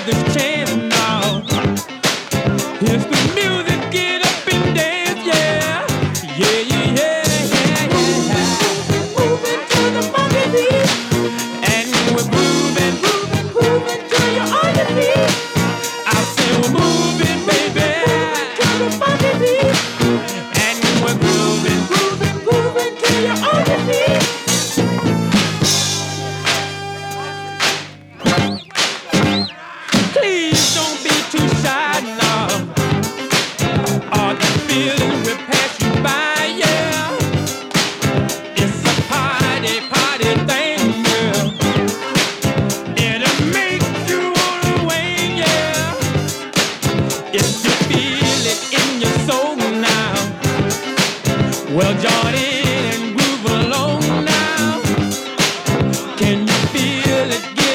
this chance now. Here's the music, get up and dance, yeah. Yeah, yeah, yeah, yeah, yeah. Moving to the funky beat. And we're grooving, grooving, grooving till you're on your feet. I say we're moving, baby. Moving to the funky beat. And we're grooving, grooving, grooving till you're on your feet. Please don't be too shy now. All the feelings will pass you by, yeah. It's a party, party thing, girl. It'll make you wanna wait, yeah. If you feel it in your soul now, well, join in and groove along now. Can you feel it?